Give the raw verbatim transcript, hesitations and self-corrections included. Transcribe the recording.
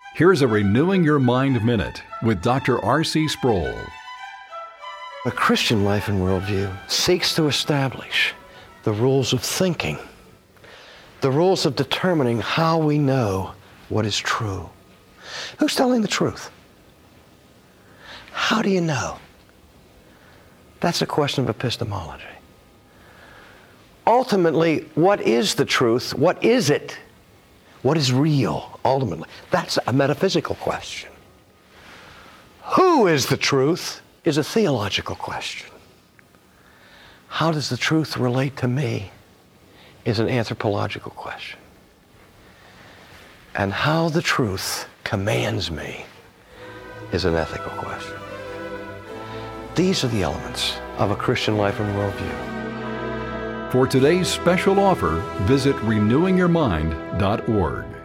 Here's a Renewing Your Mind Minute with Doctor R C Sproul. A Christian life and worldview seeks to establish the rules of thinking, the rules of determining how we know what is true. Who's telling the truth? How do you know? That's a question of epistemology. Ultimately, what is the truth? What is it? What is real, ultimately? That's a metaphysical question. Who is the truth is a theological question. How does the truth relate to me is an anthropological question. And how the truth commands me is an ethical question. These are the elements of a Christian life and worldview. For today's special offer, visit renewing your mind dot org.